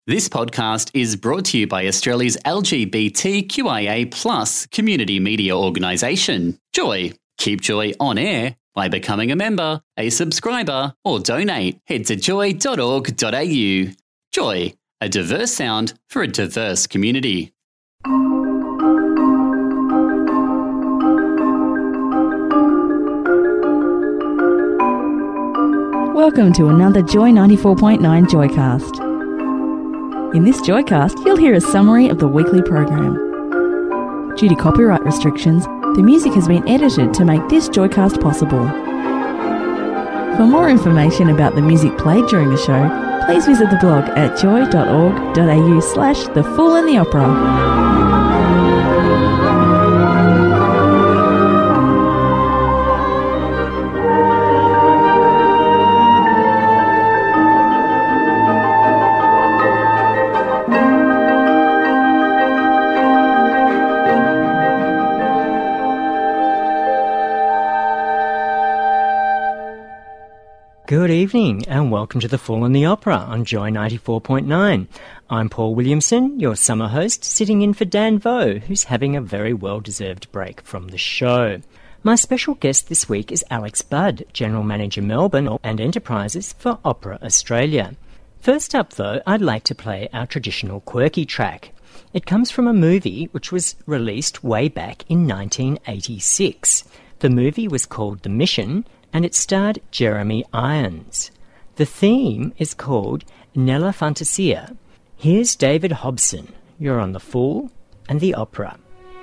This podcast is brought to you by Australia's LGBTQIA+ community media organisation, Joy. Keep Joy on air by becoming a member, a subscriber, or donate. Head to joy.org.au. Joy, a diverse sound for a diverse community. Welcome to another Joy 94.9 Joycast. In this Joycast, you'll hear a summary of the weekly program. Due to copyright restrictions, the music has been edited to make this Joycast possible. For more information about the music played during the show, please visit the blog at joy.org.au/The Fool and the Opera. Good evening and welcome to The Fool and the Opera on Joy 94.9. I'm Paul Williamson, your summer host, sitting in for Dan Vo, who's having a very well-deserved break from the show. My special guest this week is Alex Budd, General Manager Melbourne and Enterprises for Opera Australia. First up though, I'd like to play our traditional quirky track. It comes from a movie which was released way back in 1986. The movie was called The Mission, and it starred Jeremy Irons. The theme is called Nella Fantasia. Here's David Hobson. You're on The Fool and the Opera.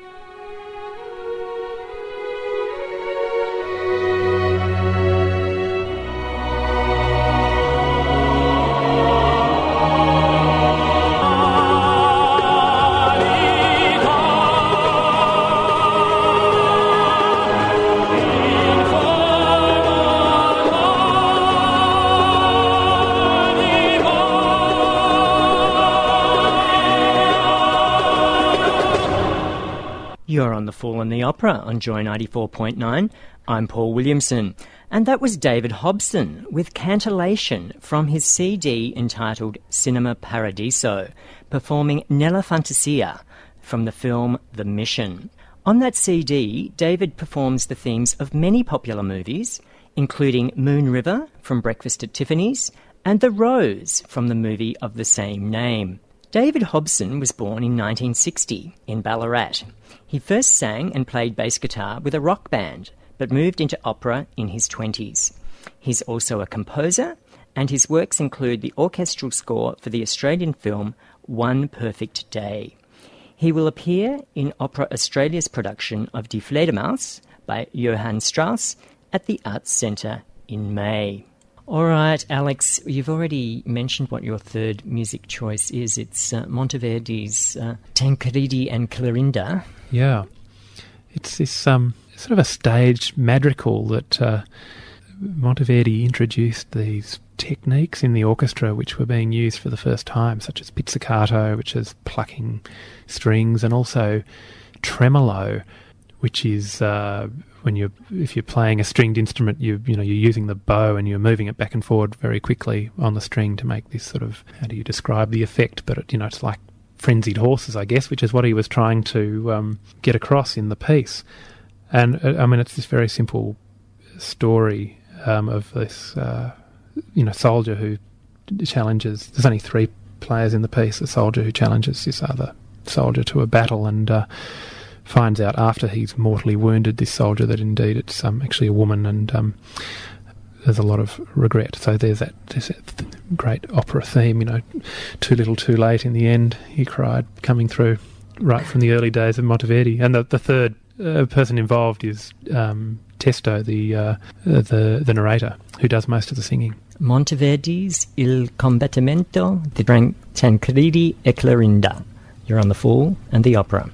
You're on The Fool and the Opera on Joy 94.9. I'm Paul Williamson. And that was David Hobson with Cantillation from his CD entitled Cinema Paradiso, performing Nella Fantasia from the film The Mission. On that CD, David performs the themes of many popular movies, including Moon River from Breakfast at Tiffany's and The Rose from the movie of the same name. David Hobson was born in 1960 in Ballarat. He first sang and played bass guitar with a rock band, but moved into opera in his 20s. He's also a composer, and his works include the orchestral score for the Australian film One Perfect Day. He will appear in Opera Australia's production of Die Fledermaus by Johann Strauss at the Arts Centre in May. All right, Alex, you've already mentioned what your third music choice is. It's Monteverdi's Tancredi and Clorinda. Yeah. It's this sort of a staged madrigal that Monteverdi introduced these techniques in the orchestra which were being used for the first time, such as pizzicato, which is plucking strings, and also tremolo, which is if you're playing a stringed instrument, you're using the bow and you're moving it back and forward very quickly on the string to make this sort of, how do you describe the effect? But it's like frenzied horses, I guess, which is what he was trying to get across in the piece. And it's this very simple story of this soldier who challenges. There's only three players in the piece. A soldier who challenges this other soldier to a battle and finds out after he's mortally wounded this soldier that indeed it's actually a woman, and there's a lot of regret. So there's that great opera theme, too little too late in the end, he cried, coming through right from the early days of Monteverdi. And the third person involved is Testo, the narrator, who does most of the singing. Monteverdi's Il Combattimento di Tancredi e Clorinda. You're on The Fool and the Opera.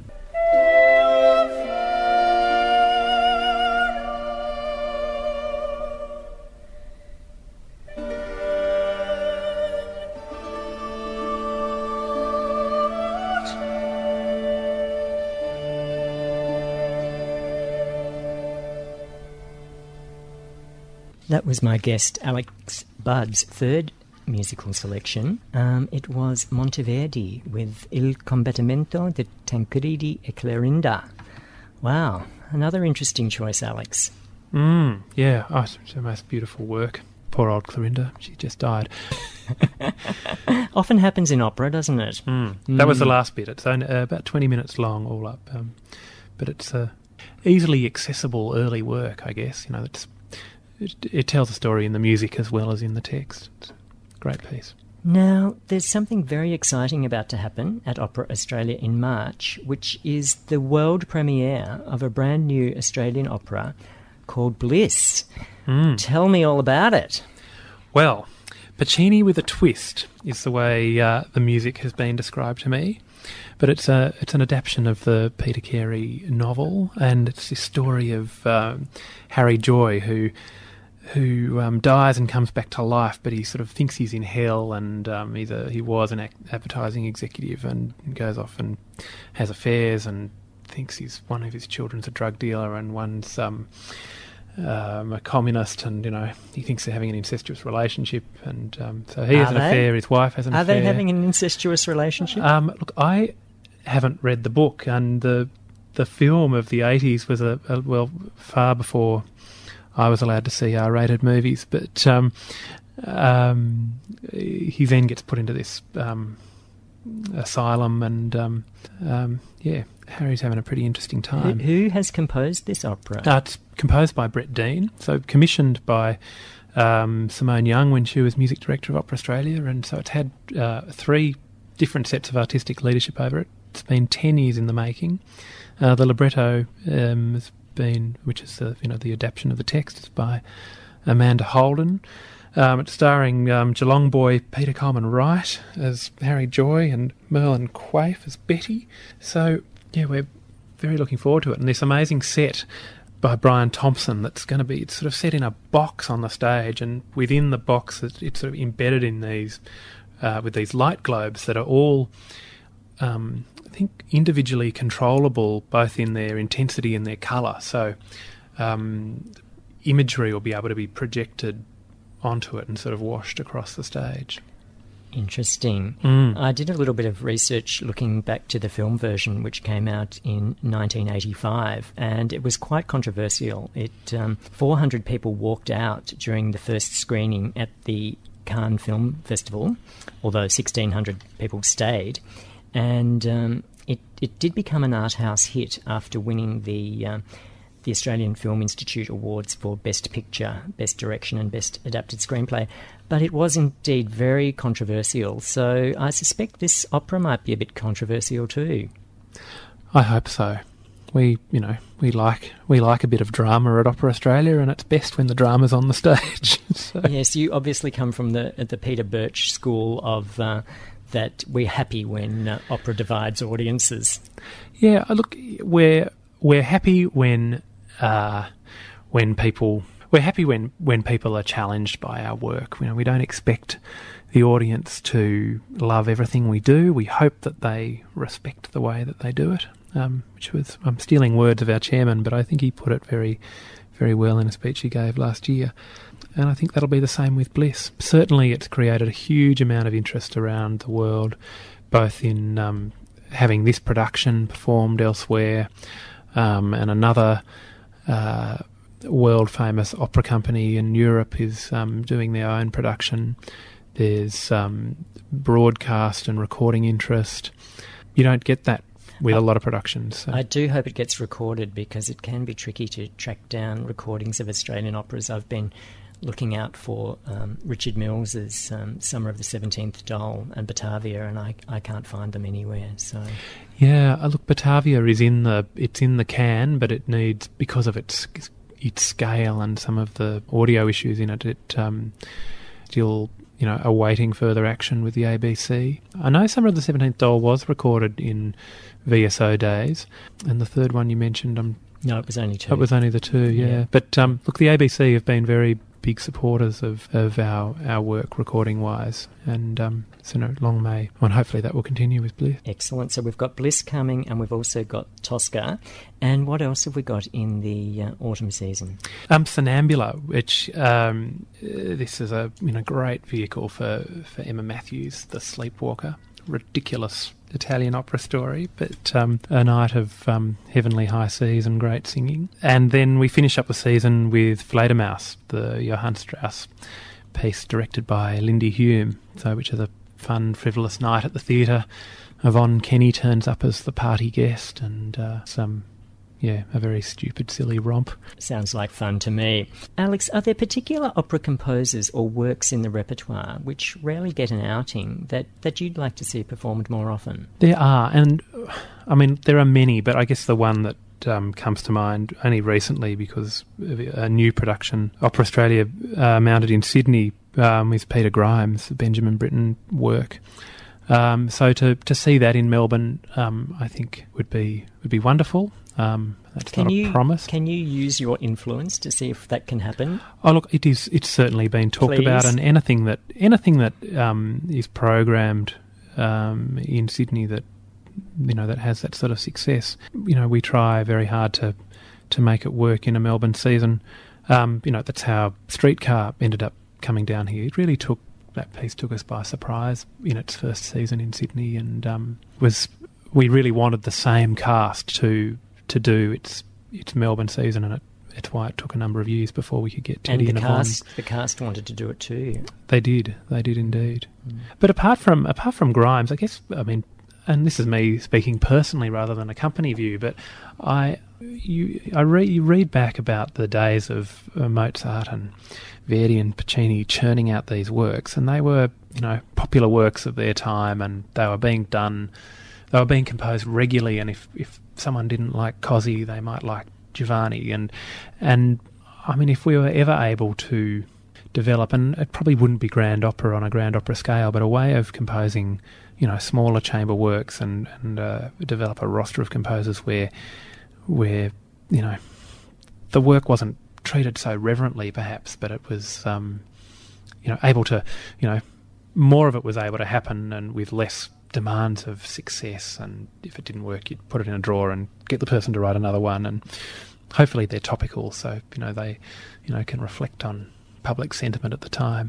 That was my guest Alex Budd's third musical selection. It was Monteverdi with Il Combattimento di Tancredi e Clorinda. Wow, another interesting choice, Alex. Yeah, it's the most beautiful work. Poor old Clorinda, she just died. Often happens in opera, doesn't it? That was the last bit. It's only about 20 minutes long all up, but it's easily accessible early work, I guess. You know, it tells a story in the music as well as in the text. It's a great piece. Now, there's something very exciting about to happen at Opera Australia in March, which is the world premiere of a brand new Australian opera called Bliss. Tell me all about it. Well, Puccini with a twist is the way the music has been described to me. But it's an adaptation of the Peter Carey novel, and it's this story of Harry Joy who dies and comes back to life, but he sort of thinks he's in hell, and he was an advertising executive and goes off and has affairs and thinks one of his children's a drug dealer and one's a communist, and he thinks they're having an incestuous relationship, and so he has an affair, his wife has an affair. Are they having an incestuous relationship? Look, I haven't read the book, and the film of the 80s was well far before I was allowed to see R-rated movies, but he then gets put into this asylum, and Harry's having a pretty interesting time. Who has composed this opera? It's composed by Brett Dean, so commissioned by Simone Young when she was music director of Opera Australia, and so it's had 3 different sets of artistic leadership over it. It's been 10 years in the making. The libretto has been, which is the adaptation of the text, is by Amanda Holden. It's starring Geelong boy Peter Coleman Wright as Harry Joy and Merlin Quaife as Betty. So, yeah, we're very looking forward to it. And this amazing set by Brian Thompson that's going to be, it's sort of set in a box on the stage, and within the box it's sort of embedded in these, with these light globes that are all, I think, individually controllable both in their intensity and their colour. So imagery will be able to be projected onto it and sort of washed across the stage. Interesting. I did a little bit of research looking back to the film version, which came out in 1985, and it was quite controversial. 400 people walked out during the first screening at the Cannes Film Festival, although 1,600 people stayed, and it did become an art house hit after winning the Australian Film Institute Awards for Best Picture, Best Direction and Best Adapted Screenplay. But it was indeed very controversial, so I suspect this opera might be a bit controversial too. I hope so. We like a bit of drama at Opera Australia, and it's best when the drama's on the stage. So. Yes, you obviously come from the Peter Birch school of that we're happy when opera divides audiences. Yeah, look, we're happy when people are challenged by our work. We don't expect the audience to love everything we do. We hope that they respect the way that they do it. I'm stealing words of our chairman, but I think he put it very, very well in a speech he gave last year. And I think that'll be the same with Bliss. Certainly it's created a huge amount of interest around the world, both in having this production performed elsewhere, and another world-famous opera company in Europe is doing their own production. There's broadcast and recording interest. You don't get that with a lot of productions. So. I do hope it gets recorded, because it can be tricky to track down recordings of Australian operas. I've been looking out for Richard Mills's Summer of the 17th Doll and Batavia, and I can't find them anywhere. So yeah, look, Batavia is in the can, but it needs, because of its scale and some of the audio issues in it, still awaiting further action with the ABC. I know Summer of the 17th Doll was recorded in VSO days, and the third one you mentioned, no, it was only 2. It was only the 2, yeah. But look, the ABC have been very big supporters of our work recording-wise. And so long may, and hopefully that will continue with Bliss. Excellent. So we've got Bliss coming, and we've also got Tosca. And what else have we got in the autumn season? Somnambula, which this is a great vehicle for Emma Matthews, the sleepwalker. Ridiculous Italian opera story, but a night of heavenly high seas and great singing. And then we finish up the season with Fledermaus, the Johann Strauss piece directed by Lindy Hume, which is a fun, frivolous night at the theatre. Yvonne Kenny turns up as the party guest, and a very stupid, silly romp. Sounds like fun to me. Alex, are there particular opera composers or works in the repertoire which rarely get an outing that you'd like to see performed more often? There are, and I mean, there are many, but I guess the one that comes to mind only recently because of a new production, Opera Australia, mounted in Sydney with Peter Grimes, the Benjamin Britten work. So to see that in Melbourne, I think would be wonderful. That's not a promise. Can you use your influence to see if that can happen? Oh, look, it's certainly been talked about, and anything that is programmed in Sydney that that has that sort of success, we try very hard to make it work in a Melbourne season. That's how Streetcar ended up coming down here. It really that piece took us by surprise in its first season in Sydney, and we really wanted the same cast to do its Melbourne season, and it's why it took a number of years before we could get Teddy and Yvonne. The cast wanted to do it too. They did indeed. But apart from Grimes, I guess, I mean, and this is me speaking personally rather than a company view, but you read back about the days of Mozart and Verdi and Puccini churning out these works, and they were popular works of their time, and they were being composed regularly, and if someone didn't like Cozzi, they might like Giovanni, and I mean, if we were ever able to develop, and it probably wouldn't be grand opera on a grand opera scale, but a way of composing smaller chamber works and develop a roster of composers where the work wasn't treated so reverently perhaps, but it was able to more of it was able to happen, and with less demands of success, and if it didn't work, you'd put it in a drawer and get the person to write another one, and hopefully they're topical, so they can reflect on public sentiment at the time.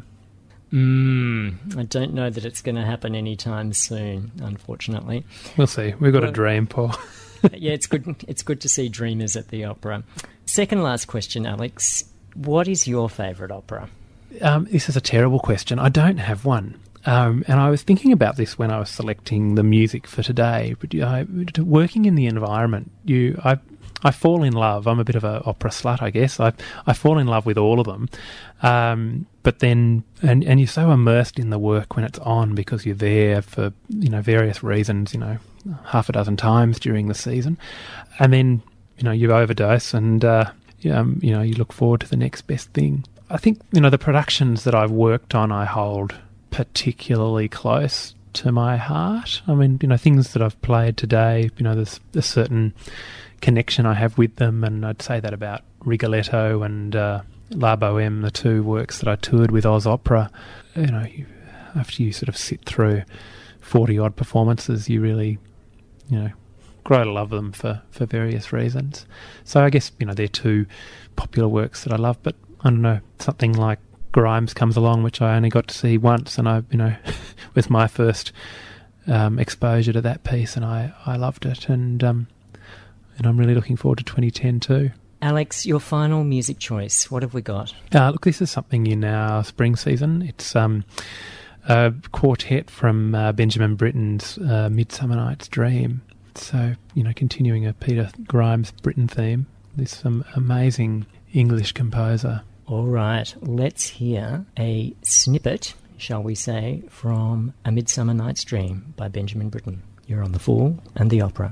I don't know that it's going to happen anytime soon, unfortunately. We'll see. We've got a dream, Paul. Yeah, it's good to see dreamers at the opera. Second last question, Alex. What is your favourite opera? This is a terrible question. I don't have one. And I was thinking about this when I was selecting the music for today. But working in the environment, I fall in love. I'm a bit of an opera slut, I guess. I fall in love with all of them. But then, and you're so immersed in the work when it's on because you're there for various reasons. Half a dozen times during the season, and then you overdose, and you look forward to the next best thing. I think the productions that I've worked on, I hold particularly close to my heart. I mean, things that I've played today, there's a certain connection I have with them, and I'd say that about Rigoletto and La Boheme, the two works that I toured with Oz Opera. After you sort of sit through 40-odd performances, you really, grow to love them for various reasons. So I guess, they're two popular works that I love, but I don't know, something like Grimes comes along, which I only got to see once, and was my first exposure to that piece, and I loved it, and I'm really looking forward to 2010 too. Alex, your final music choice, what have we got? Look, this is something in our spring season. It's a quartet from Benjamin Britten's Midsummer Night's Dream. So, continuing a Peter Grimes Britten theme, this amazing English composer. All right, let's hear a snippet, shall we say, from A Midsummer Night's Dream by Benjamin Britten. You're on The Fool and the Opera.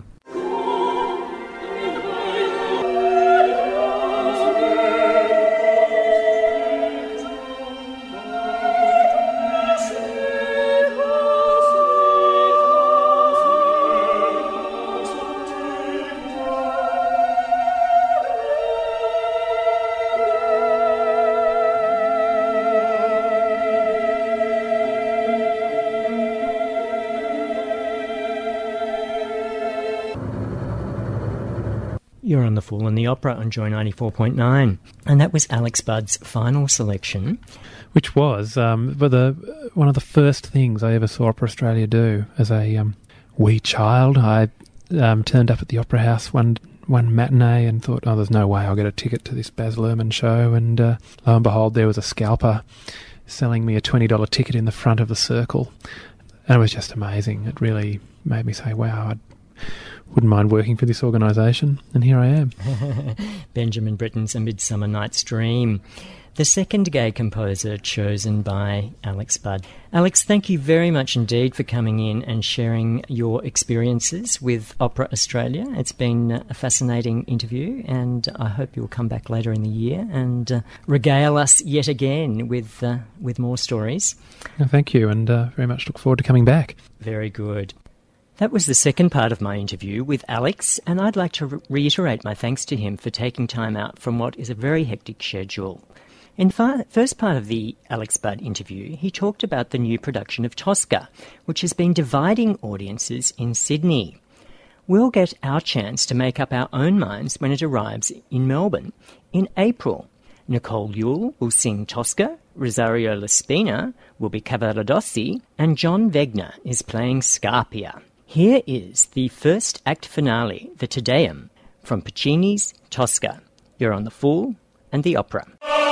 You're on The Fool and the Opera on Joy 94.9. And that was Alex Budd's final selection. Which was one of the first things I ever saw Opera Australia do. As a wee child, I turned up at the Opera House one matinee and thought, oh, there's no way I'll get a ticket to this Baz Luhrmann show. And lo and behold, there was a scalper selling me a $20 ticket in the front of the circle. And it was just amazing. It really made me say, wow, I wouldn't mind working for this organisation. And here I am. Benjamin Britten's A Midsummer Night's Dream. The second gay composer chosen by Alex Budd. Alex, thank you very much indeed for coming in and sharing your experiences with Opera Australia. It's been a fascinating interview, and I hope you'll come back later in the year and regale us yet again with more stories. Thank you, and very much look forward to coming back. Very good. That was the second part of my interview with Alex, and I'd like to reiterate my thanks to him for taking time out from what is a very hectic schedule. In the first part of the Alex Budd interview, he talked about the new production of Tosca, which has been dividing audiences in Sydney. We'll get our chance to make up our own minds when it arrives in Melbourne in April. Nicole Yule will sing Tosca, Rosario Laspina will be Cavaradossi, and John Wegner is playing Scarpia. Here is the first act finale, the Te Deum, from Puccini's Tosca. You're on The Fool and the Opera.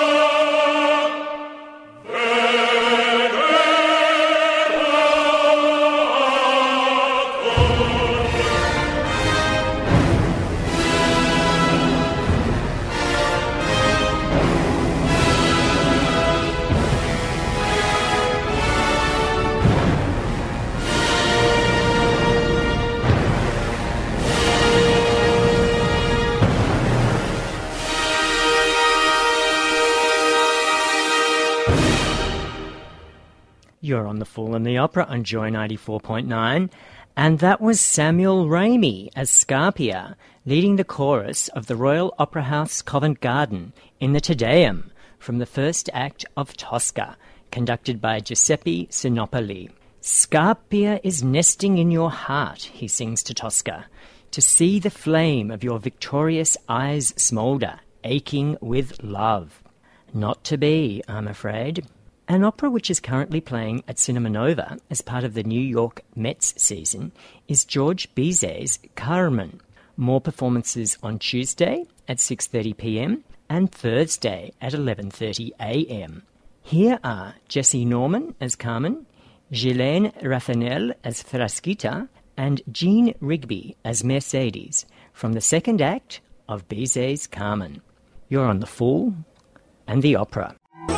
You're on The Fool and the Opera on Joy 94.9, and that was Samuel Ramey as Scarpia, leading the chorus of the Royal Opera House Covent Garden in the Te Deum from the first act of Tosca, conducted by Giuseppe Sinopoli. Scarpia is nesting in your heart, he sings to Tosca, to see the flame of your victorious eyes smoulder, aching with love. Not to be, I'm afraid. An opera which is currently playing at Cinema Nova as part of the New York Mets season is George Bizet's Carmen. More performances on Tuesday at 6:30 p.m. and Thursday at 11:30 a.m. Here are Jesse Norman as Carmen, Ghislaine Raffanel as Frasquita, and Jean Rigby as Mercedes from the second act of Bizet's Carmen. You're on The Fool and the Opera.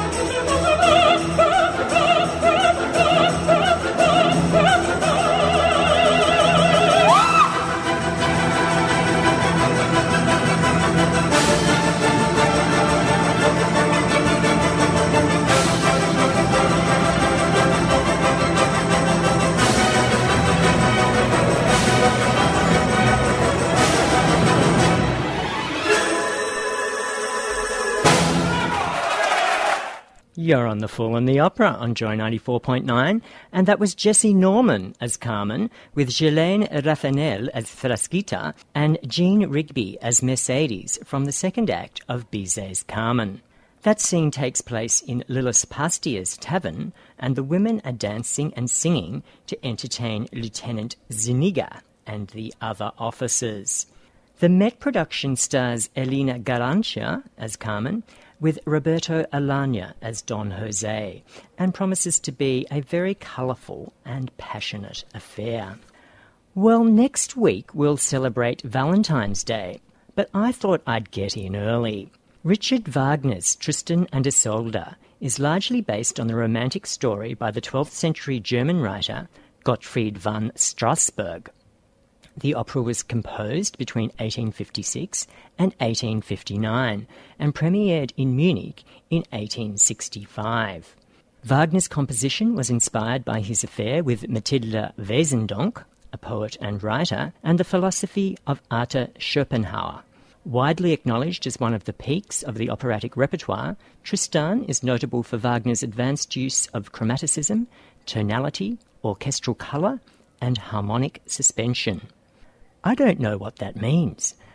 You're on The Fool and the Opera on Joy 94.9, and that was Jesse Norman as Carmen, with Ghislaine Raffanel as Frasquita and Jean Rigby as Mercedes from the second act of Bizet's Carmen. That scene takes place in Lillis Pastia's tavern, and the women are dancing and singing to entertain Lieutenant Zuniga and the other officers. The Met production stars Elena Garancia as Carmen, with Roberto Alagna as Don Jose, and promises to be a very colourful and passionate affair. Well, next week we'll celebrate Valentine's Day, but I thought I'd get in early. Richard Wagner's Tristan and Isolde is largely based on the romantic story by the 12th century German writer Gottfried von Strassburg. The opera was composed between 1856 and 1859 and premiered in Munich in 1865. Wagner's composition was inspired by his affair with Mathilde Wesendonck, a poet and writer, and the philosophy of Arthur Schopenhauer. Widely acknowledged as one of the peaks of the operatic repertoire, Tristan is notable for Wagner's advanced use of chromaticism, tonality, orchestral colour, and harmonic suspension. I don't know what that means,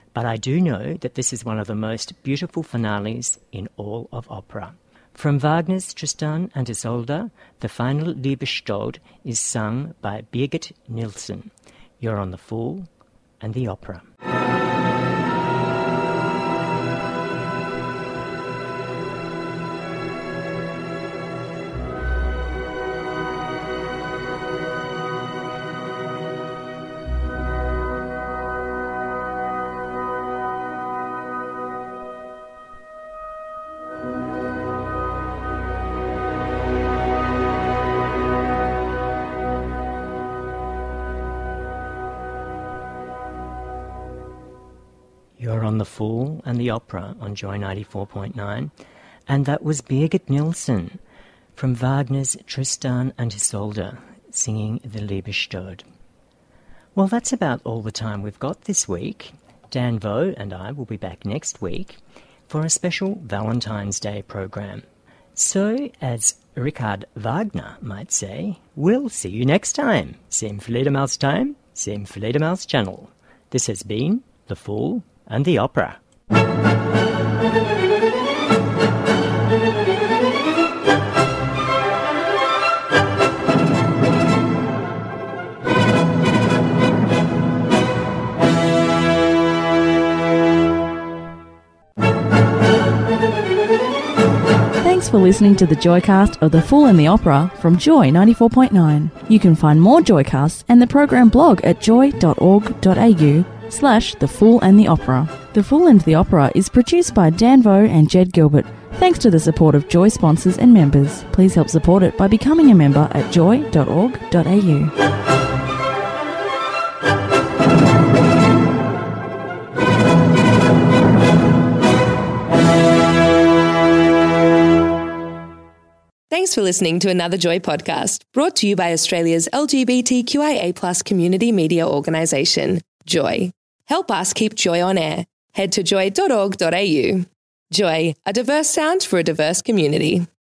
but I do know that this is one of the most beautiful finales in all of opera. From Wagner's Tristan and Isolde, the final Liebestod is sung by Birgit Nilsson. You're on The Fool and the Opera. You're on The Fool and the Opera on Joy 94.9, and that was Birgit Nilsson from Wagner's Tristan and Isolde singing the Liebestod. Well, that's about all the time we've got this week. Dan Vo and I will be back next week for a special Valentine's Day program. So, as Richard Wagner might say, we'll see you next time. Same Fledermaus time, same Fledermaus channel. This has been The Fool and the Opera. Thanks for listening to the Joycast of The Fool and the Opera from Joy 94.9. You can find more Joycasts and the program blog at joy.org.au/The Fool and the Opera. The Fool and the Opera is produced by Dan Vo and Jed Gilbert. Thanks to the support of Joy sponsors and members. Please help support it by becoming a member at joy.org.au. Thanks for listening to another Joy podcast, brought to you by Australia's LGBTQIA+ community media organisation, Joy. Help us keep Joy on air. Head to joy.org.au. Joy, a diverse sound for a diverse community.